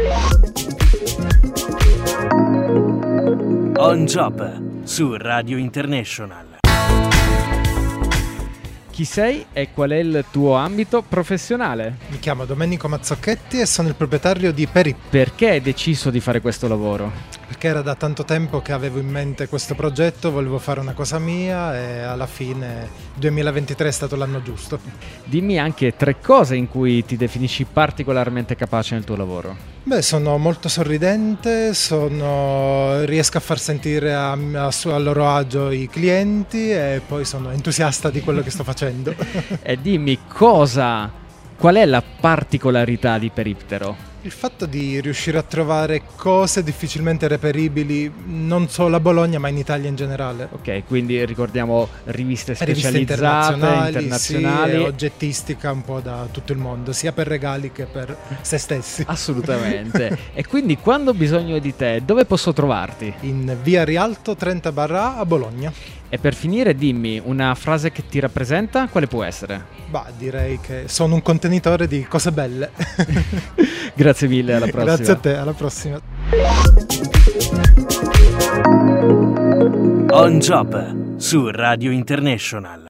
On Job su Radio International. Chi sei e qual è il tuo ambito professionale? Mi chiamo Domenico Mazzocchetti e sono il proprietario di Perip. Perché hai deciso di fare questo lavoro? Perché era da tanto tempo che avevo in mente questo progetto, volevo fare una cosa mia e alla fine 2023 è stato l'anno giusto. Dimmi anche 3 cose in cui ti definisci particolarmente capace nel tuo lavoro. Beh, sono molto sorridente, riesco a far sentire a loro agio i clienti e poi sono entusiasta di quello che sto facendo. E dimmi qual è la particolarità di Periptero? Il fatto di riuscire a trovare cose difficilmente reperibili non solo a Bologna ma in Italia in generale. Ok, quindi ricordiamo riviste specializzate, internazionali. Sì, oggettistica un po' da tutto il mondo, sia per regali che per se stessi. Assolutamente. E quindi quando ho bisogno di te, dove posso trovarti? In via Rialto 30 Barra a Bologna. E per finire dimmi una frase che ti rappresenta, quale può essere? Bah, direi che sono un contenitore di cose belle. Grazie mille, alla prossima. Grazie a te, alla prossima. On Job su Radio International.